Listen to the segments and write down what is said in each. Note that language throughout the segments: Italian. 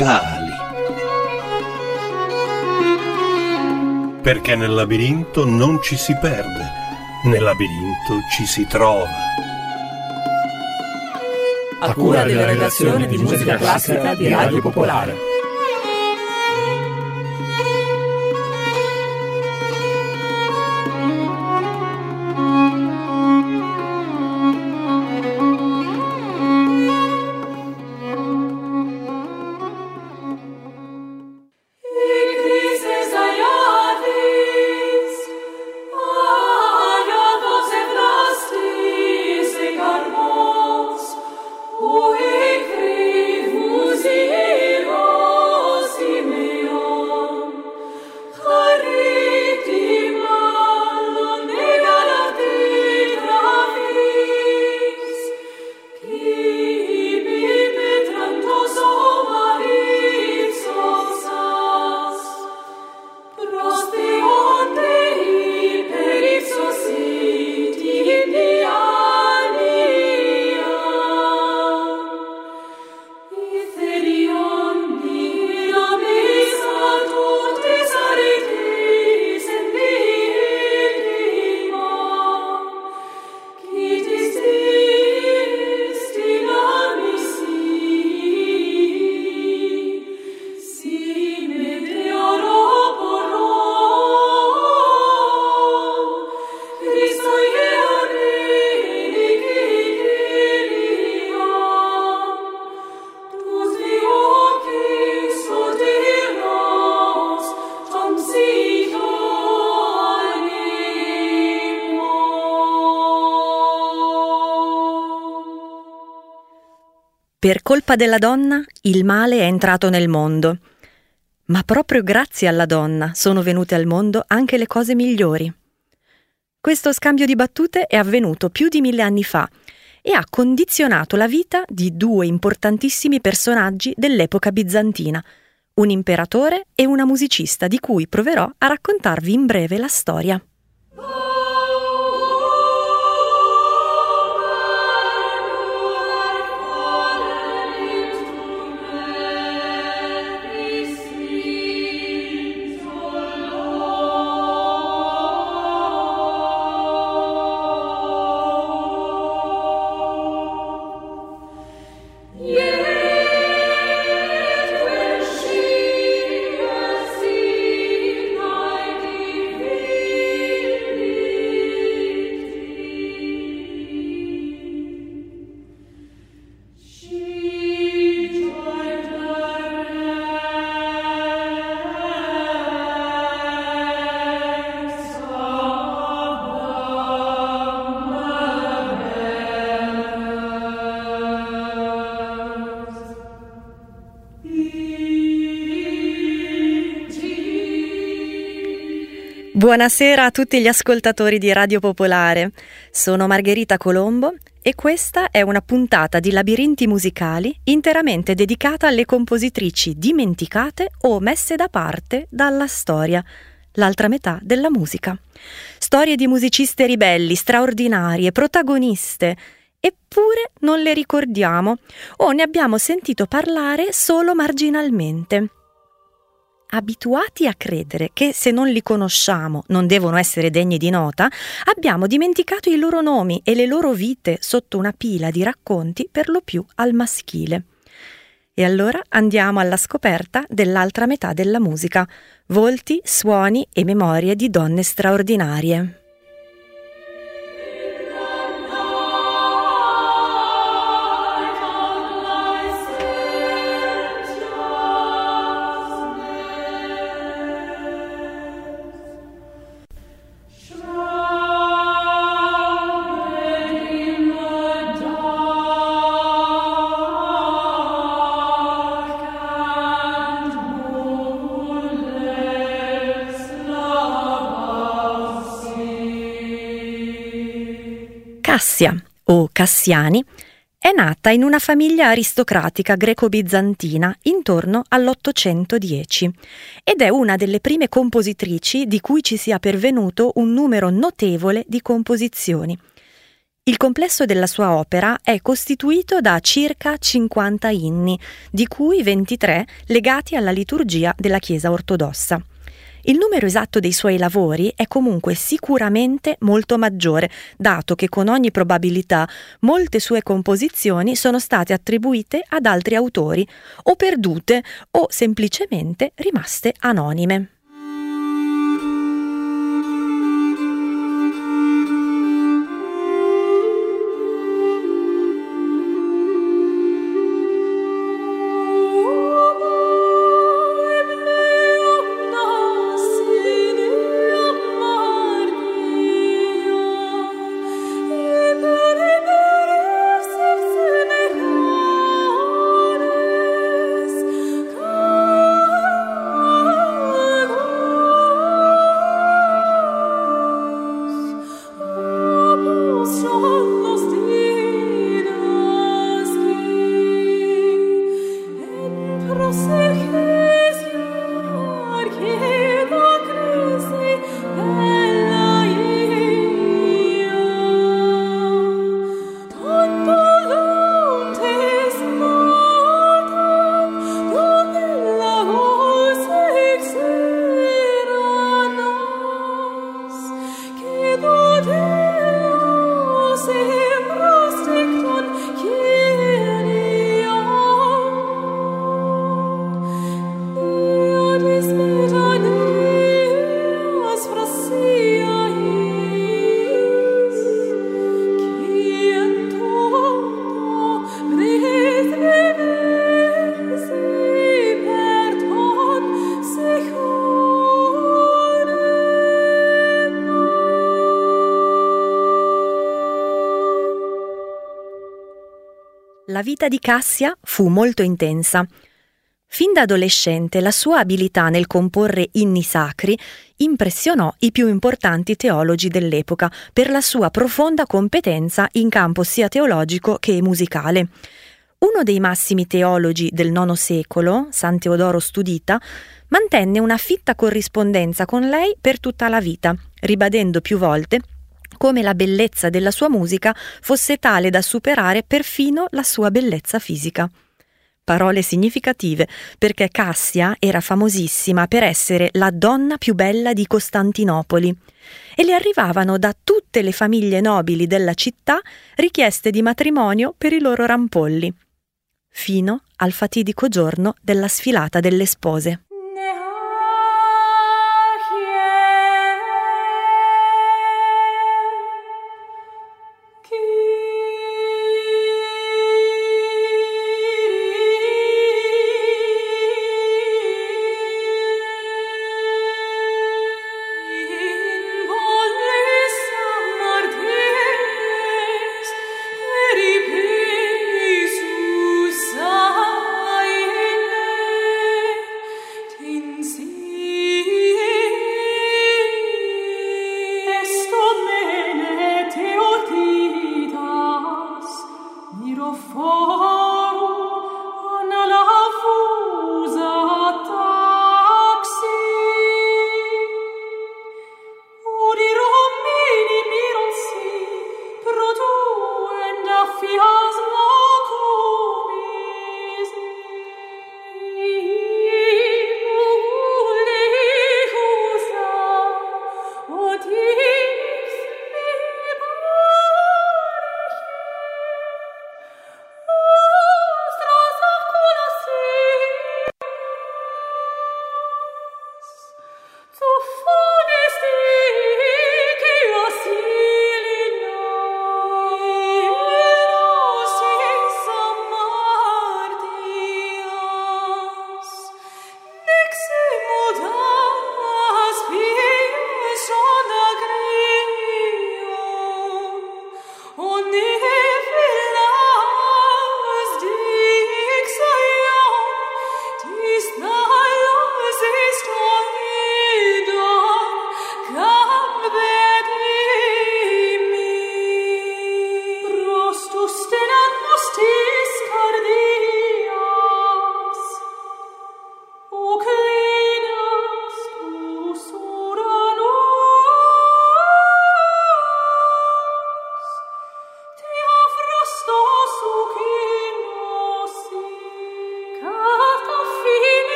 musicali. Perché nel labirinto non ci si perde, nel labirinto ci si trova. A cura della redazione di musica classica di Radio Popolare. Per colpa della donna, il male è entrato nel mondo. Ma proprio grazie alla donna sono venute al mondo anche le cose migliori. Questo scambio di battute è avvenuto più di 1000 anni fa e ha condizionato la vita di due importantissimi personaggi dell'epoca bizantina, un imperatore e una musicista di cui proverò a raccontarvi in breve la storia. Buonasera a tutti gli ascoltatori di Radio Popolare. Sono Margherita Colombo e questa è una puntata di Labirinti musicali interamente dedicata alle compositrici dimenticate o messe da parte dalla storia, l'altra metà della musica. Storie di musiciste ribelli, straordinarie, protagoniste, eppure non le ricordiamo o ne abbiamo sentito parlare solo marginalmente. Abituati a credere che se non li conosciamo non devono essere degni di nota, abbiamo dimenticato i loro nomi e le loro vite sotto una pila di racconti per lo più al maschile. E allora andiamo alla scoperta dell'altra metà della musica, volti, suoni e memorie di donne straordinarie. Cassia, o Cassiani, è nata in una famiglia aristocratica greco-bizantina intorno all'810 ed è una delle prime compositrici di cui ci sia pervenuto un numero notevole di composizioni. Il complesso della sua opera è costituito da circa 50 inni, di cui 23 legati alla liturgia della Chiesa ortodossa. Il numero esatto dei suoi lavori è comunque sicuramente molto maggiore, dato che con ogni probabilità molte sue composizioni sono state attribuite ad altri autori, o perdute o semplicemente rimaste anonime. La vita di Cassia fu molto intensa. Fin da adolescente la sua abilità nel comporre inni sacri impressionò i più importanti teologi dell'epoca per la sua profonda competenza in campo sia teologico che musicale. Uno dei massimi teologi del IX secolo, San Teodoro Studita, mantenne una fitta corrispondenza con lei per tutta la vita, ribadendo più volte come la bellezza della sua musica fosse tale da superare perfino la sua bellezza fisica. Parole significative, perché Cassia era famosissima per essere la donna più bella di Costantinopoli e le arrivavano da tutte le famiglie nobili della città richieste di matrimonio per i loro rampolli, fino al fatidico giorno della sfilata delle spose.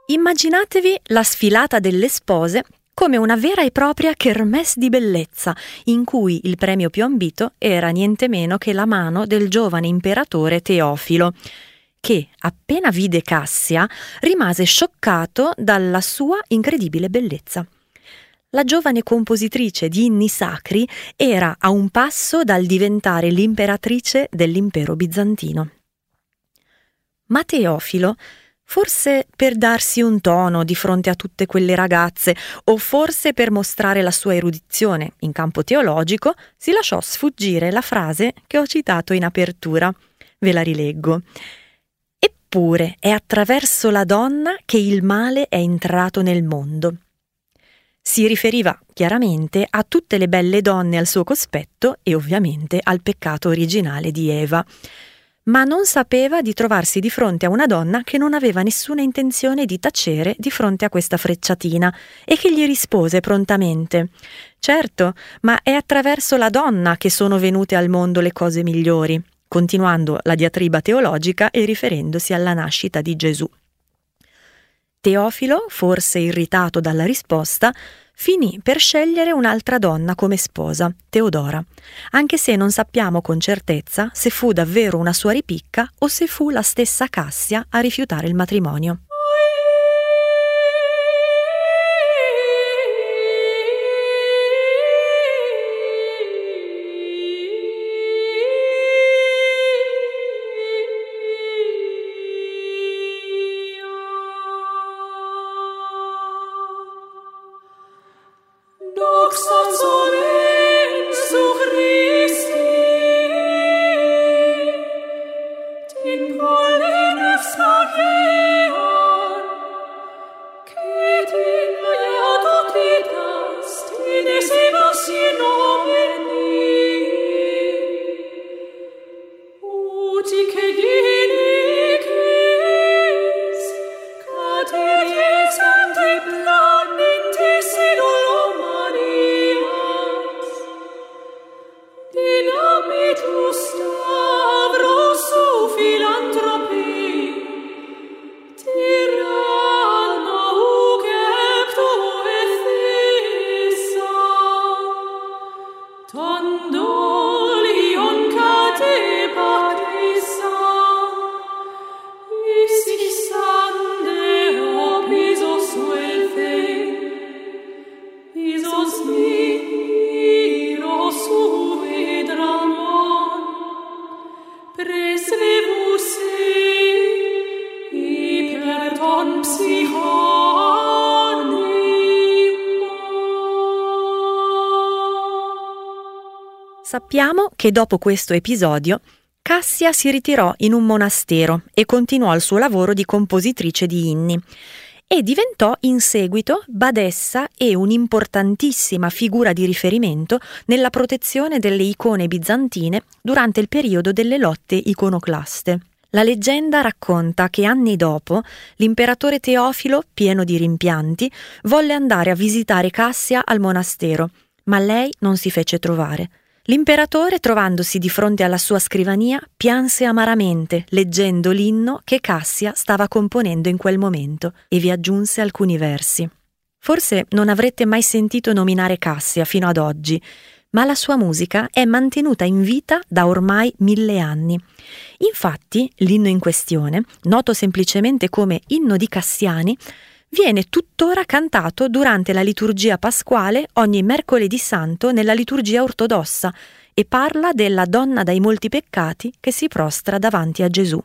Immaginatevi la sfilata delle spose come una vera e propria kermesse di bellezza, in cui il premio più ambito era niente meno che la mano del giovane imperatore Teofilo, che, appena vide Cassia, rimase scioccato dalla sua incredibile bellezza. La giovane compositrice di inni sacri era a un passo dal diventare l'imperatrice dell'impero bizantino. Ma Teofilo, forse per darsi un tono di fronte a tutte quelle ragazze, o forse per mostrare la sua erudizione in campo teologico, si lasciò sfuggire la frase che ho citato in apertura. Ve la rileggo. Eppure è attraverso la donna che il male è entrato nel mondo. Si riferiva chiaramente a tutte le belle donne al suo cospetto e ovviamente al peccato originale di Eva. Ma non sapeva di trovarsi di fronte a una donna che non aveva nessuna intenzione di tacere di fronte a questa frecciatina e che gli rispose prontamente: «Certo, ma è attraverso la donna che sono venute al mondo le cose migliori», continuando la diatriba teologica e riferendosi alla nascita di Gesù. Teofilo, forse irritato dalla risposta, finì per scegliere un'altra donna come sposa, Teodora, anche se non sappiamo con certezza se fu davvero una sua ripicca o se fu la stessa Cassia a rifiutare il matrimonio. Sappiamo che dopo questo episodio Cassia si ritirò in un monastero e continuò il suo lavoro di compositrice di inni e diventò in seguito badessa e un'importantissima figura di riferimento nella protezione delle icone bizantine durante il periodo delle lotte iconoclaste. La leggenda racconta che anni dopo l'imperatore Teofilo, pieno di rimpianti, volle andare a visitare Cassia al monastero, ma lei non si fece trovare. L'imperatore, trovandosi di fronte alla sua scrivania, pianse amaramente leggendo l'inno che Cassia stava componendo in quel momento e vi aggiunse alcuni versi. Forse non avrete mai sentito nominare Cassia fino ad oggi, ma la sua musica è mantenuta in vita da ormai 1000 anni. Infatti, l'inno in questione, noto semplicemente come Inno di Cassiani, viene tuttora cantato durante la liturgia pasquale ogni mercoledì santo nella liturgia ortodossa e parla della donna dai molti peccati che si prostra davanti a Gesù.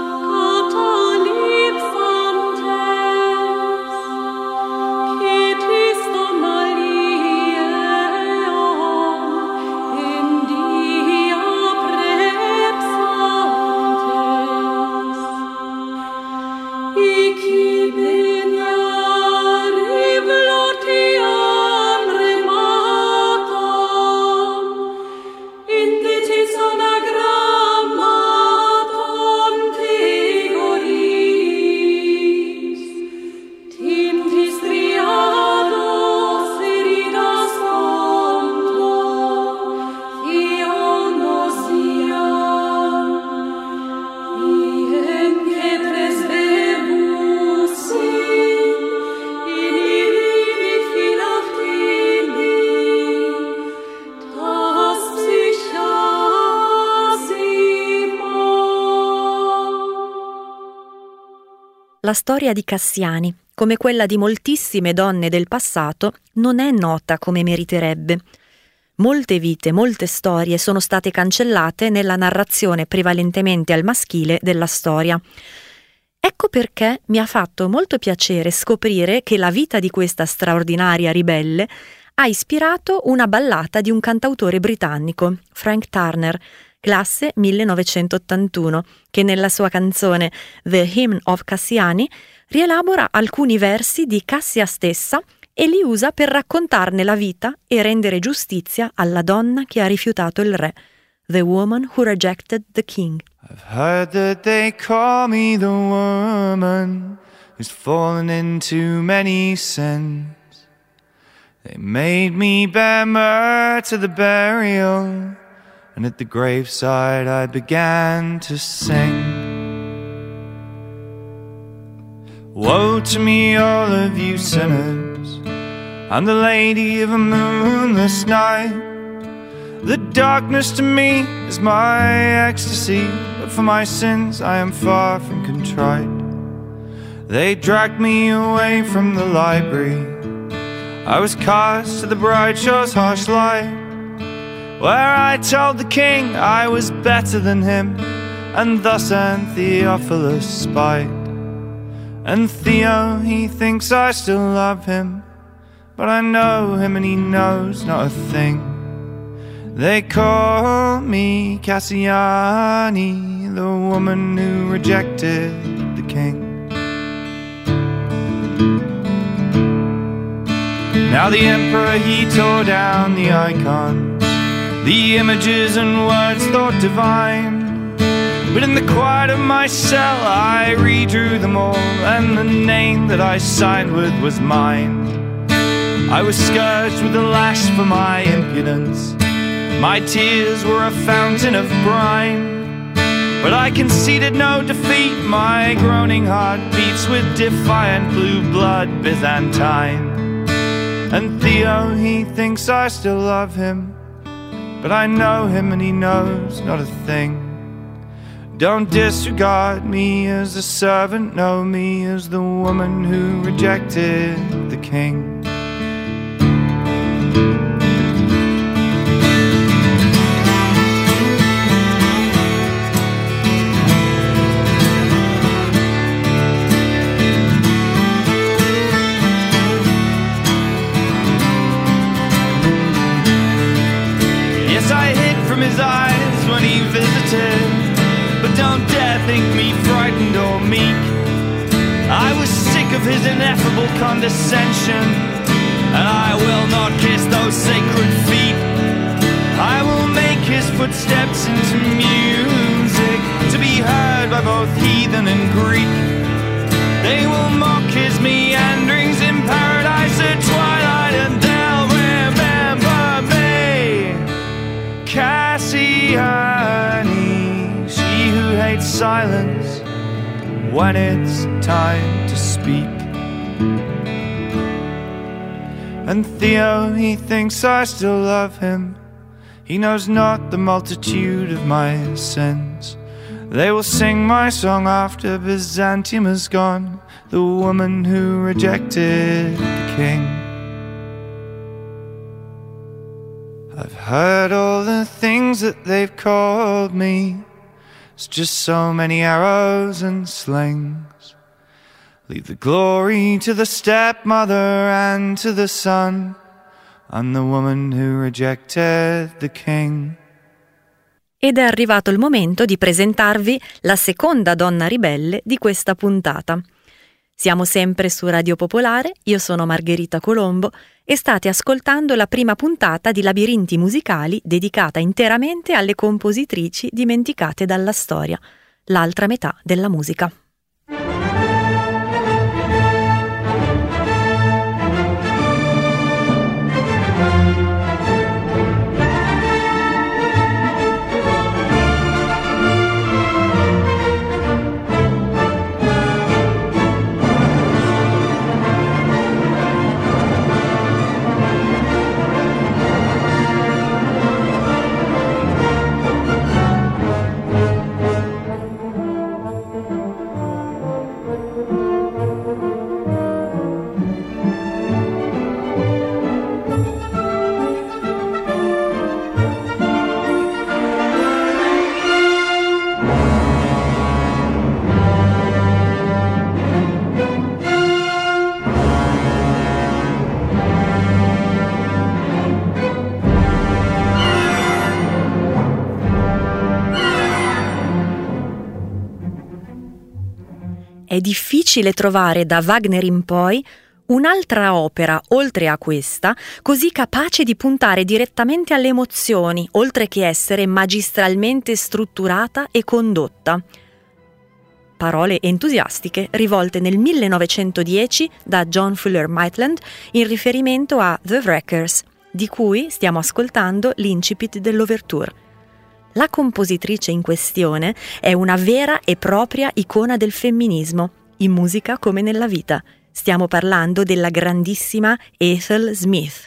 It La storia di Cassiani, come quella di moltissime donne del passato, non è nota come meriterebbe. Molte vite, molte storie sono state cancellate nella narrazione prevalentemente al maschile della storia. Ecco perché mi ha fatto molto piacere scoprire che la vita di questa straordinaria ribelle ha ispirato una ballata di un cantautore britannico, Frank Turner, classe 1981, che nella sua canzone The Hymn of Cassiani rielabora alcuni versi di Cassia stessa e li usa per raccontarne la vita e rendere giustizia alla donna che ha rifiutato il re, The Woman Who Rejected the King. I've heard that they call me the woman who's fallen into many sins. They made me bear myrrh to the burial, and at the graveside I began to sing. Woe to me, all of you sinners, I'm the lady of a moonless night. The darkness to me is my ecstasy, but for my sins I am far from contrite. They dragged me away from the library, I was cast to the bright show's harsh light, where I told the king I was better than him, and thus earned Theophilus' spite. And Theo, he thinks I still love him, but I know him and he knows not a thing. They call me Cassiani, the woman who rejected the king. Now the emperor, he tore down the icons, the images and words thought divine. But in the quiet of my cell I redrew them all, and the name that I signed with was mine. I was scourged with a lash for my impudence, my tears were a fountain of brine. But I conceded no defeat, my groaning heart beats with defiant blue blood Byzantine. And Theo, he thinks I still love him, but I know him and he knows not a thing. Don't disregard me as a servant, know me as the woman who rejected the king. Yes, I hid from his eyes when he visited, but don't dare think me frightened or meek. I was sick of his ineffable condescension, and I will not kiss those sacred feet. I will make his footsteps into music, to be heard by both heathen and Greek. They will mock his meanderings in paradise at twilight, and they'll remember me, Cassiani, she who hates silence when it's time to speak. And Theo, he thinks I still love him, he knows not the multitude of my sins. They will sing my song after Byzantium is gone, the woman who rejected the king. I've heard all the things that they've called me, it's just so many arrows and slings. Leave the glory to the stepmother and to the son, I'm the woman who rejected the king. Ed è arrivato il momento di presentarvi la seconda donna ribelle di questa puntata. Siamo sempre su Radio Popolare, io sono Margherita Colombo e state ascoltando la prima puntata di Labirinti musicali dedicata interamente alle compositrici dimenticate dalla storia, l'altra metà della musica. è difficile trovare da Wagner in poi un'altra opera, oltre a questa, così capace di puntare direttamente alle emozioni, oltre che essere magistralmente strutturata e condotta. Parole entusiastiche rivolte nel 1910 da John Fuller Maitland in riferimento a The Wreckers, di cui stiamo ascoltando l'incipit dell'ouverture. La compositrice in questione è una vera e propria icona del femminismo, in musica come nella vita. Stiamo parlando della grandissima Ethel Smyth.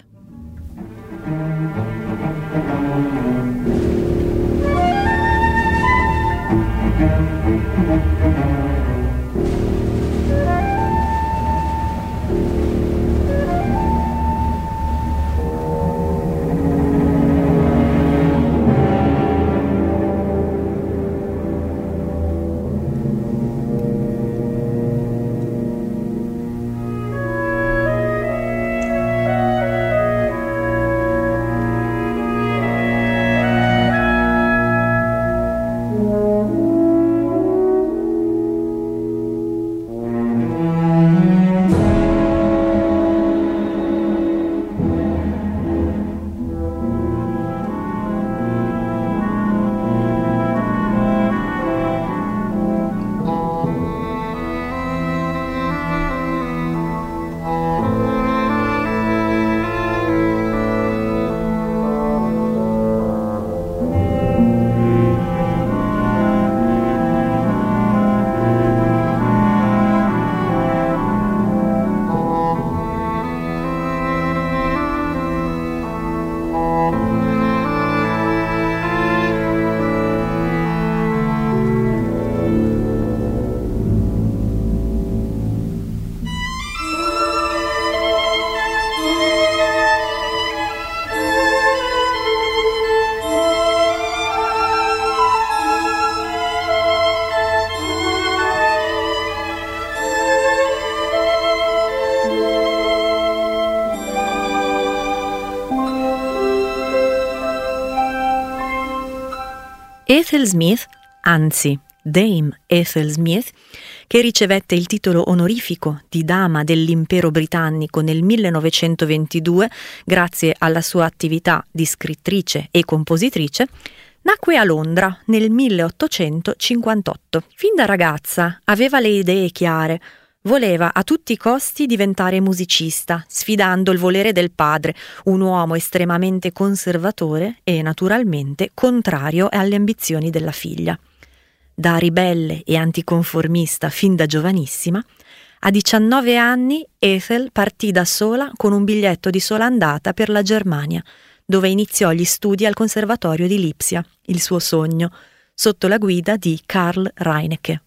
Ethel Smyth, anzi Dame Ethel Smyth, che ricevette il titolo onorifico di Dama dell'Impero britannico nel 1922 grazie alla sua attività di scrittrice e compositrice, nacque a Londra nel 1858. Fin da ragazza aveva le idee chiare. Voleva a tutti i costi diventare musicista, sfidando il volere del padre, un uomo estremamente conservatore e naturalmente contrario alle ambizioni della figlia. Da ribelle e anticonformista fin da giovanissima, a 19 anni Ethel partì da sola con un biglietto di sola andata per la Germania, dove iniziò gli studi al Conservatorio di Lipsia, il suo sogno, sotto la guida di Karl Reinecke.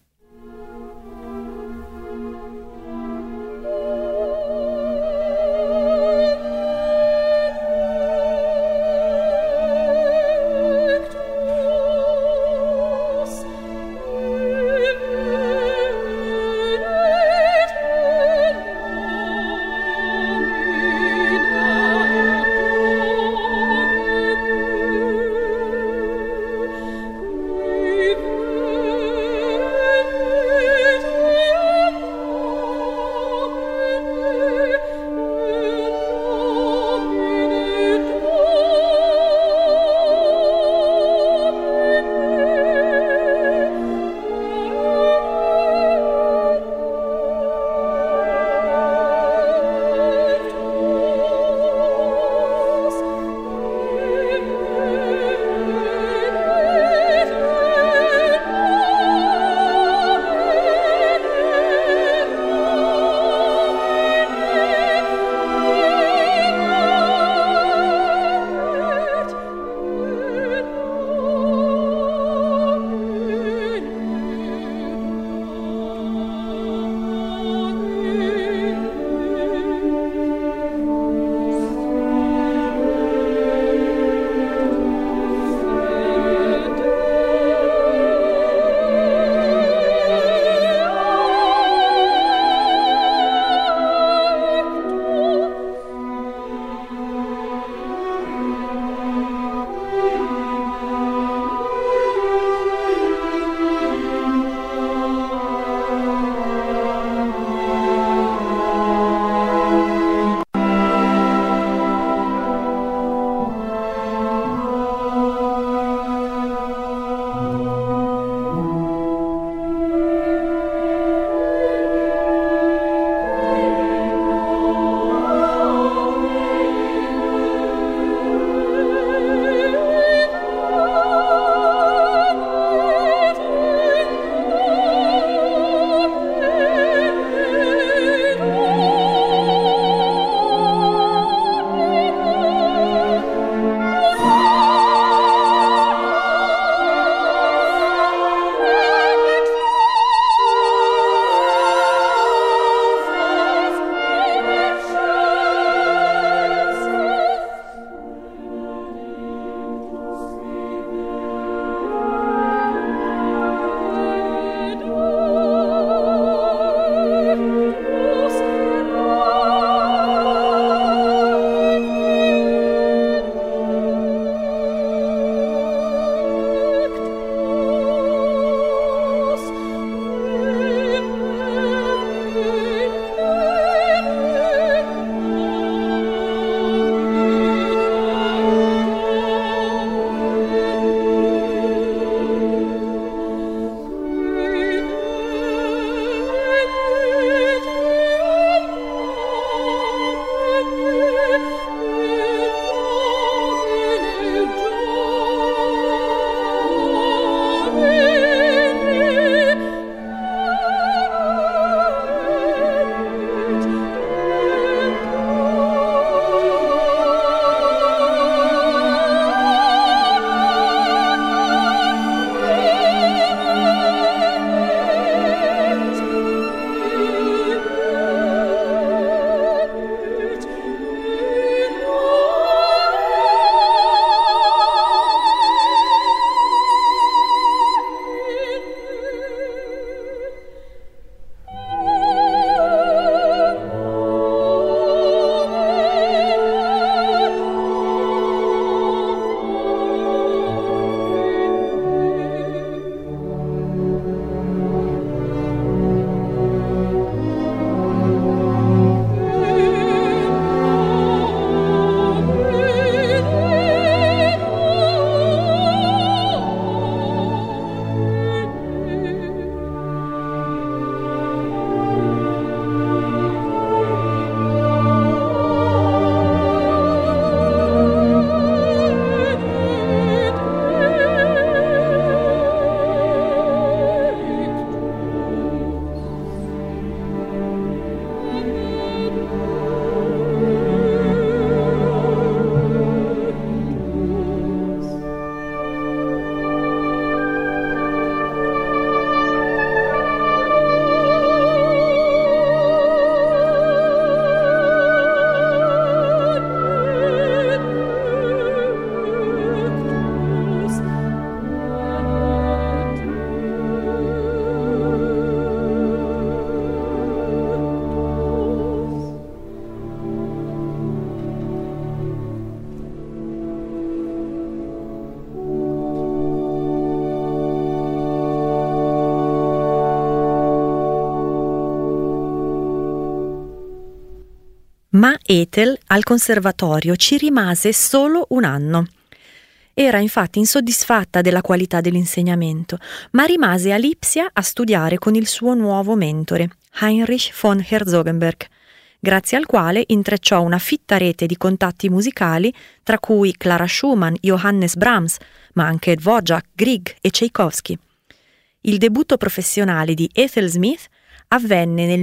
Ma Ethel al conservatorio ci rimase solo un anno. Era infatti insoddisfatta della qualità dell'insegnamento, ma rimase a Lipsia a studiare con il suo nuovo mentore, Heinrich von Herzogenberg, grazie al quale intrecciò una fitta rete di contatti musicali, tra cui Clara Schumann, Johannes Brahms, ma anche Dvorak, Grieg e Tchaikovsky. Il debutto professionale di Ethel Smith avvenne nel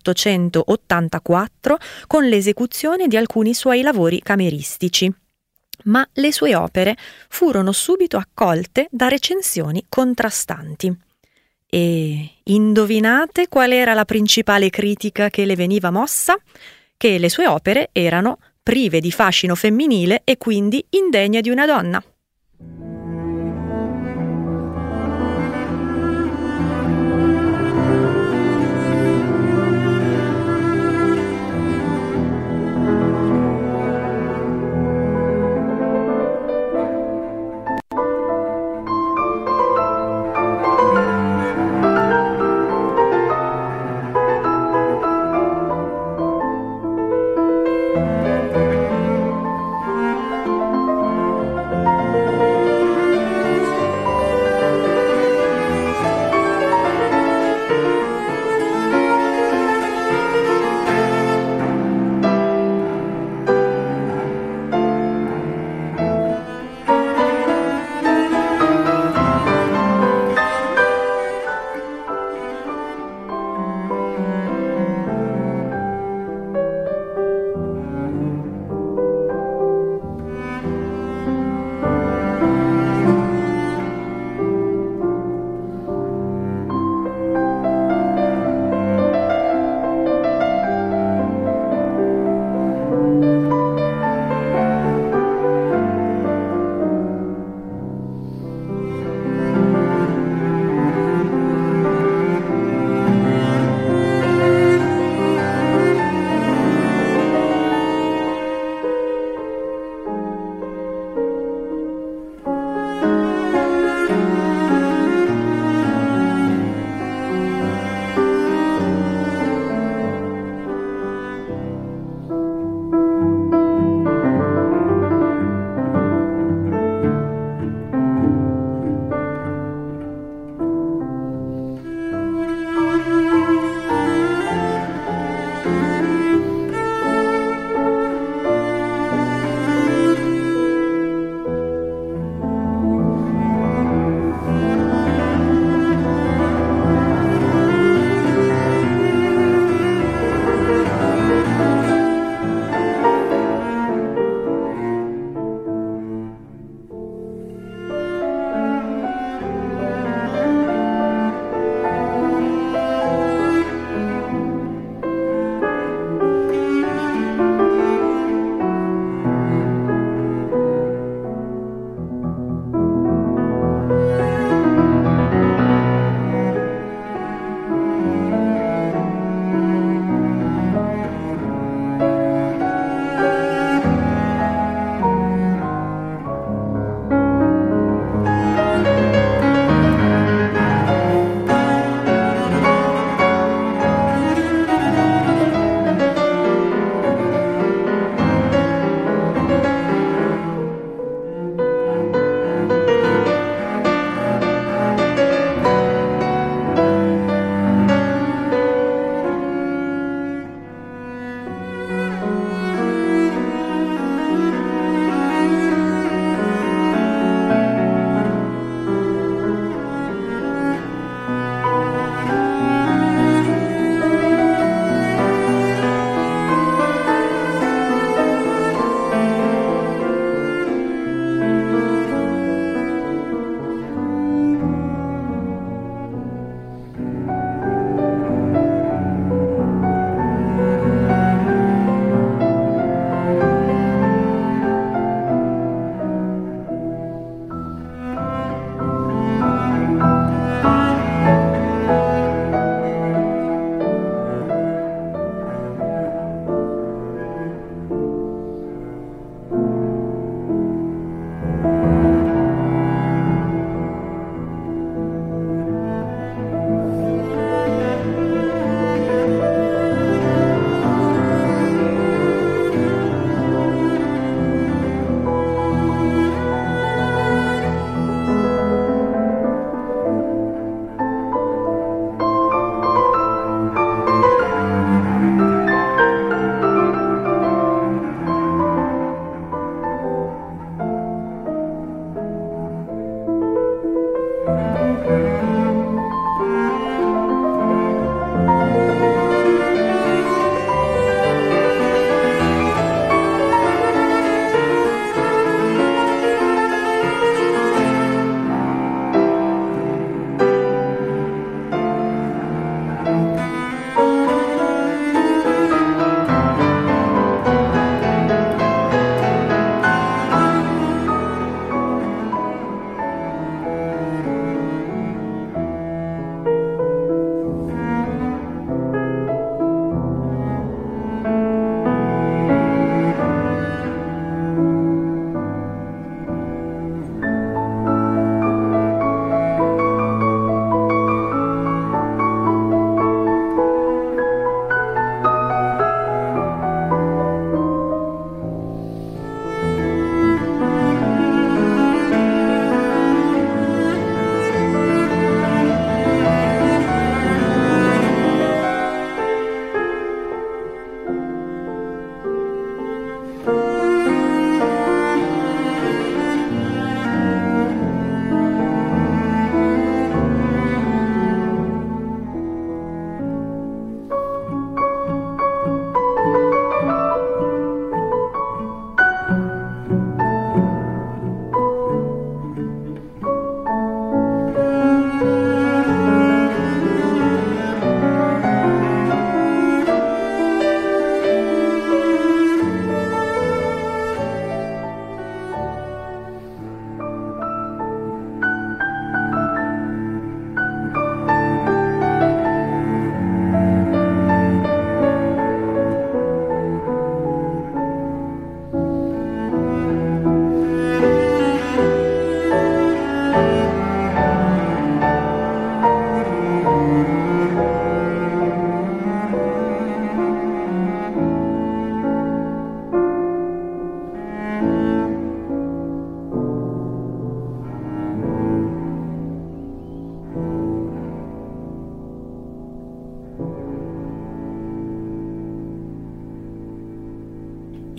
1884 con l'esecuzione di alcuni suoi lavori cameristici, ma le sue opere furono subito accolte da recensioni contrastanti. E indovinate qual era la principale critica che le veniva mossa? Che le sue opere erano prive di fascino femminile e quindi indegne di una donna.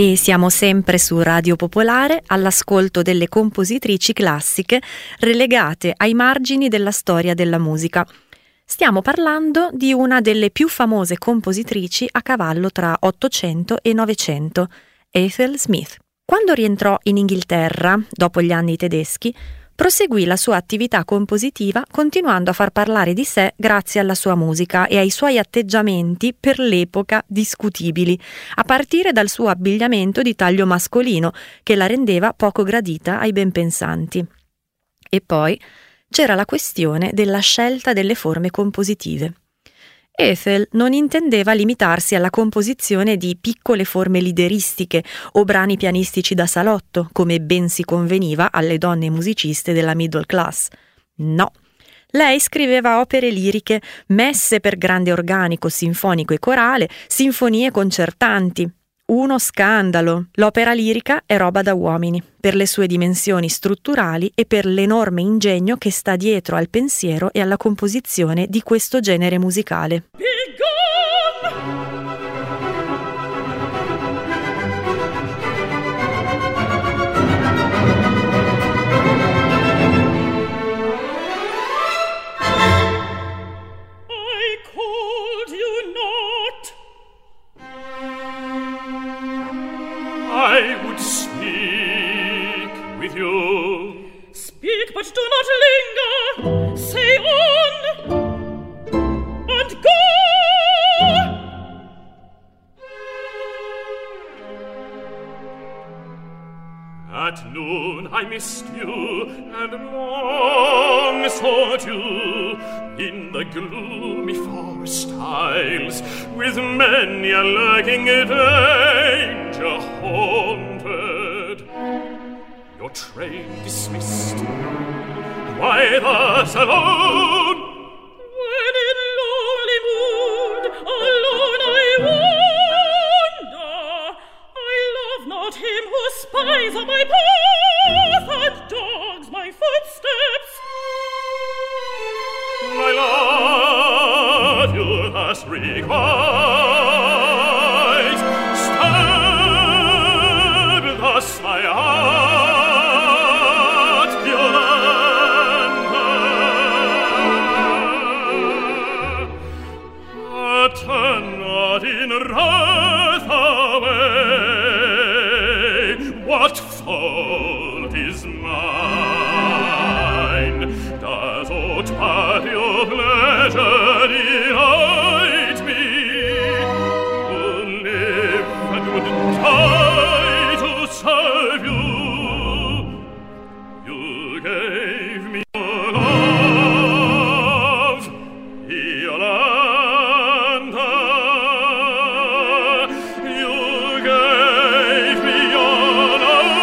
E siamo sempre su Radio Popolare all'ascolto delle compositrici classiche relegate ai margini della storia della musica. Stiamo parlando di una delle più famose compositrici a cavallo tra 800 e 900, Ethel Smith. Quando rientrò in Inghilterra, dopo gli anni tedeschi, proseguì la sua attività compositiva continuando a far parlare di sé grazie alla sua musica e ai suoi atteggiamenti per l'epoca discutibili, a partire dal suo abbigliamento di taglio mascolino che la rendeva poco gradita ai benpensanti. E poi c'era la questione della scelta delle forme compositive. Ethel non intendeva limitarsi alla composizione di piccole forme lideristiche o brani pianistici da salotto, come ben si conveniva alle donne musiciste della middle class. No, lei scriveva opere liriche, messe per grande organico sinfonico e corale, sinfonie concertanti. Uno scandalo! L'opera lirica è roba da uomini, per le sue dimensioni strutturali e per l'enorme ingegno che sta dietro al pensiero e alla composizione di questo genere musicale. I would speak with you. Speak, but do not linger. Say on and go. At noon I missed you and long sought you in the gloomy forest aisles, with many a lurking danger haunted. Your train dismissed, why thus alone? When in lonely mood alone I wander, I love not him who spies on my path and dogs my footsteps. My love you thus requite, stab thus my heart, Yolanda. Turn not in wrath away, what fault is mine? Does aught but your pleasure delight me? Would live and would die to serve you. You gave me your love, Yolanda. You gave me your love.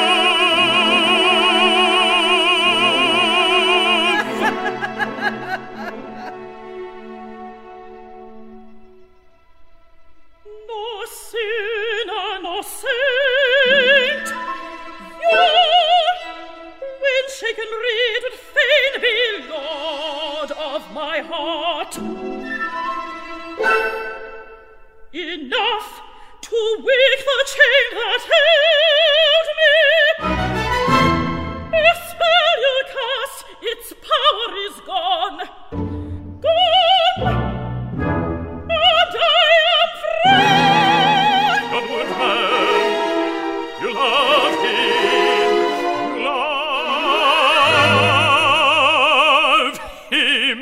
No sinner, no saint, you, when shaken reed, would fain be lord of my heart. Enough to wake the chain that held me. A spell you cast, its power is gone. Gone! And I am free! God would have you love him, love him.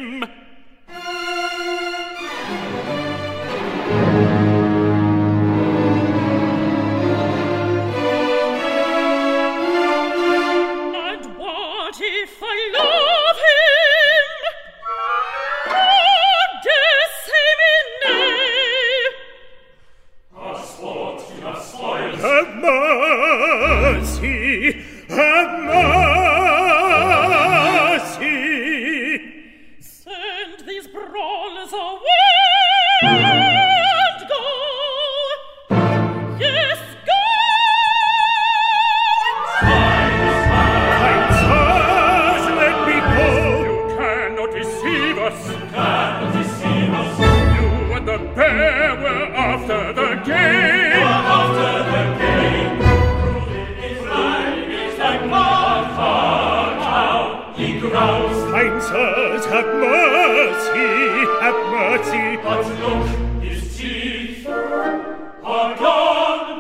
ein Martha, he growls. Kind sirs, have mercy, have mercy. But look, his teeth are gone.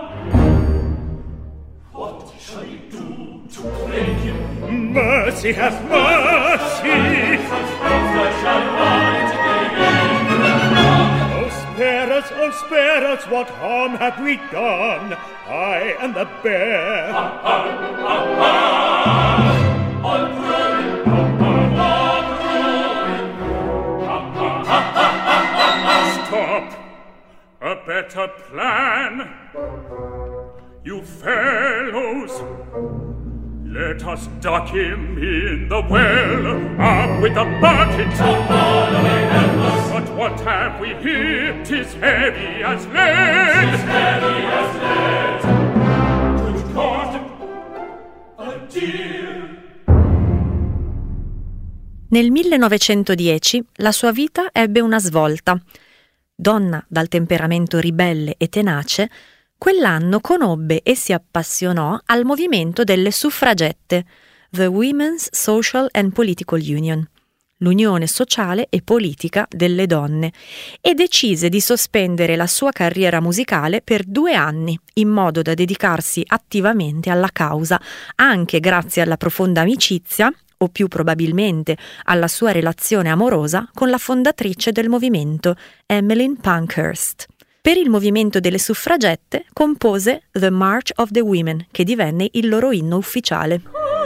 What shall we do to break him? Mercy, have mercy. Such things that shall rise again. Oh, spare us, what harm have we done? I and the bear. On ruin, Stop! A better plan? You fellows, let us duck him in the well. Up with the bucket! But what have we here? 'Tis heavy as lead! 'Tis heavy as lead! Good God! A deer! Nel 1910 la sua vita ebbe una svolta. Donna dal temperamento ribelle e tenace, quell'anno conobbe e si appassionò al movimento delle suffragette, The Women's Social and Political Union, l'unione sociale e politica delle donne, e decise di sospendere la sua carriera musicale per 2 anni, in modo da dedicarsi attivamente alla causa, anche grazie alla profonda amicizia, o più probabilmente alla sua relazione amorosa con la fondatrice del movimento, Emmeline Pankhurst. Per il movimento delle suffragette compose The March of the Women, che divenne il loro inno ufficiale.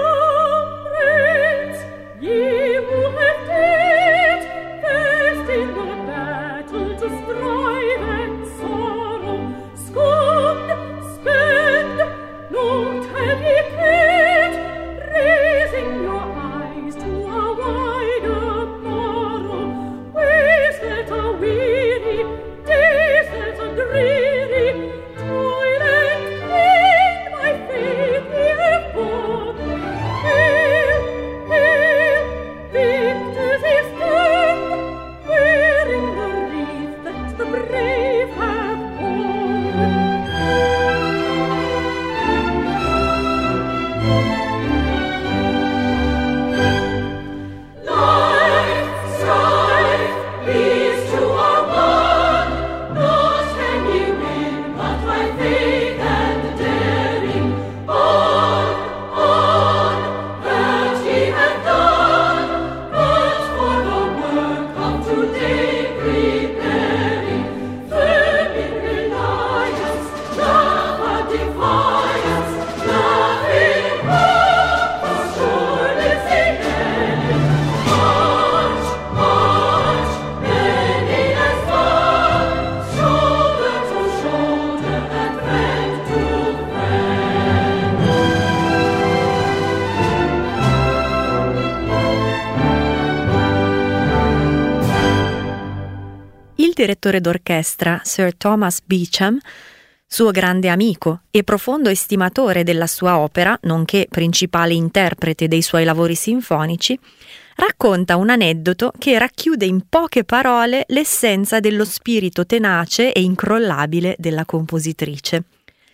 Il direttore d'orchestra, Sir Thomas Beecham, suo grande amico e profondo estimatore della sua opera, nonché principale interprete dei suoi lavori sinfonici, racconta un aneddoto che racchiude in poche parole l'essenza dello spirito tenace e incrollabile della compositrice.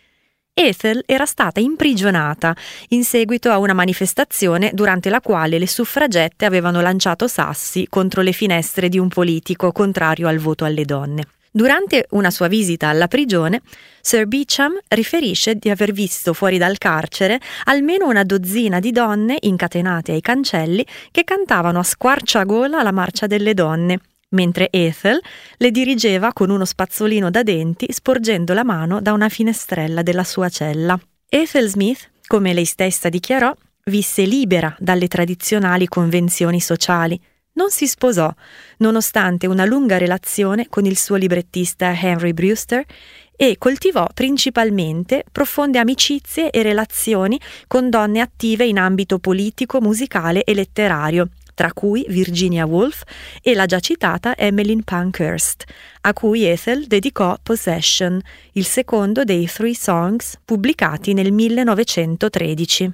Ethel era stata imprigionata in seguito a una manifestazione durante la quale le suffragette avevano lanciato sassi contro le finestre di un politico contrario al voto alle donne. Durante una sua visita alla prigione, Sir Beecham riferisce di aver visto fuori dal carcere almeno una dozzina di donne incatenate ai cancelli che cantavano a squarciagola la marcia delle donne, mentre Ethel le dirigeva con uno spazzolino da denti sporgendo la mano da una finestrella della sua cella. Ethel Smith, come lei stessa dichiarò, visse libera dalle tradizionali convenzioni sociali. Non si sposò, nonostante una lunga relazione con il suo librettista Henry Brewster, e coltivò principalmente profonde amicizie e relazioni con donne attive in ambito politico, musicale e letterario, tra cui Virginia Woolf e la già citata Emmeline Pankhurst, a cui Ethel dedicò Possession, il secondo dei 3 songs pubblicati nel 1913.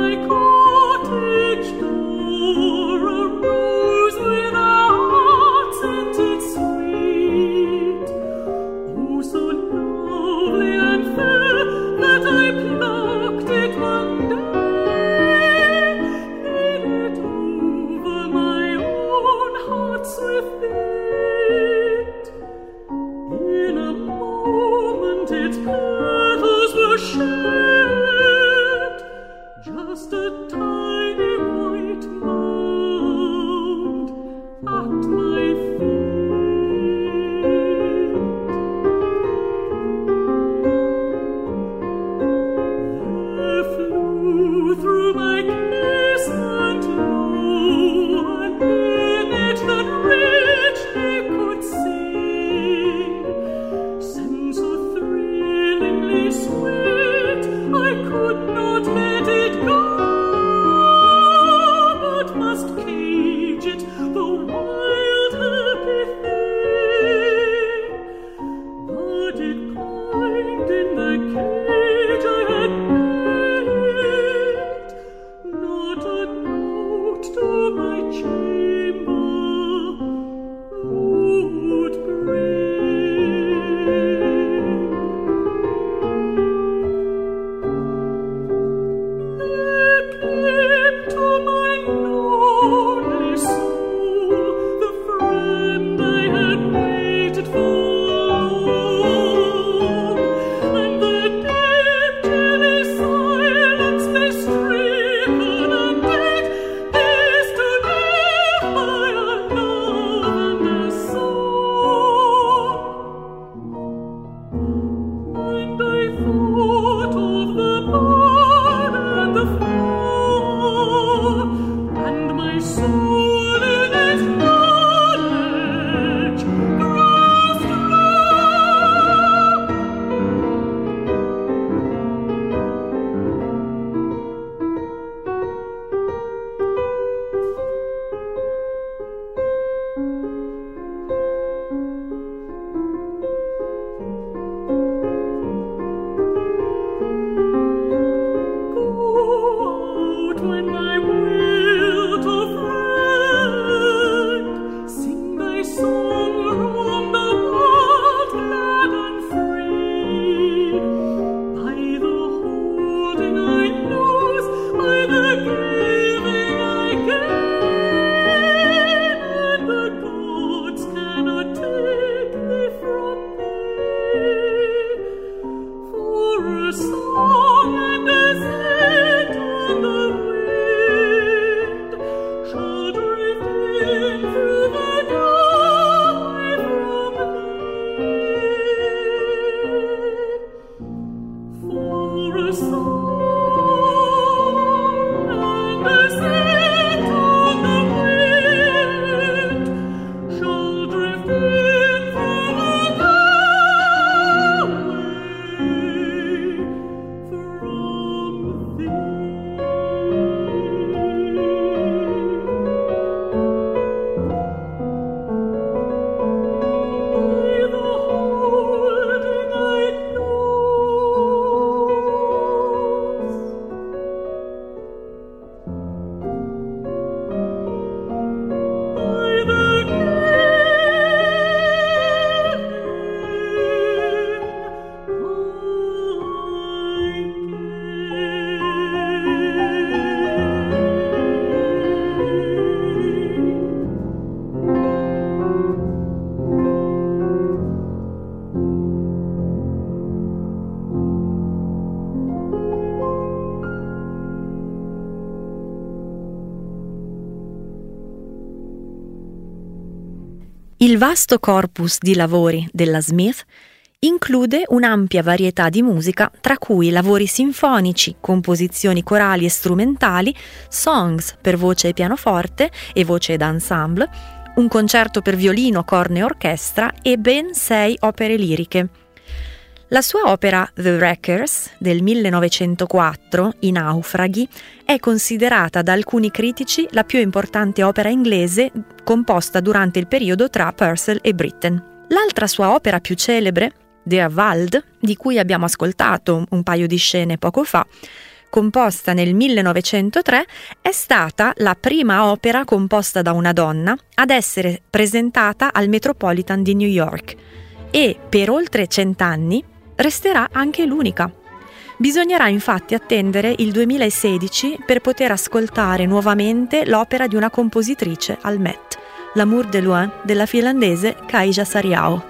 Cottage door, a rose without Il vasto corpus di lavori della Smith include un'ampia varietà di musica, tra cui lavori sinfonici, composizioni corali e strumentali, songs per voce e pianoforte e voce d'ensemble, un concerto per violino, corno e orchestra e ben 6 opere liriche. La sua opera The Wreckers del 1904, I naufraghi, è considerata da alcuni critici la più importante opera inglese composta durante il periodo tra Purcell e Britten. L'altra sua opera più celebre, Der Wald, di cui abbiamo ascoltato un paio di scene poco fa, composta nel 1903, è stata la prima opera composta da una donna ad essere presentata al Metropolitan di New York e per oltre 100 anni resterà anche l'unica. Bisognerà infatti attendere il 2016 per poter ascoltare nuovamente l'opera di una compositrice al Met, L'amour de loin della finlandese Kaija Saariaho.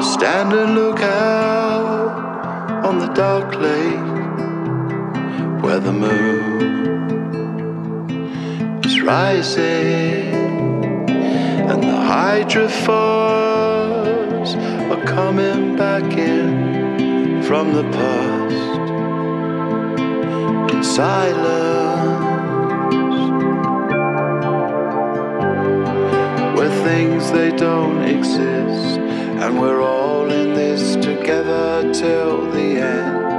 stand and look out on the dark lake where the moon is rising and the hydrophores are coming back in from the past in silence, where things they don't exist, and we're all in this together till the end.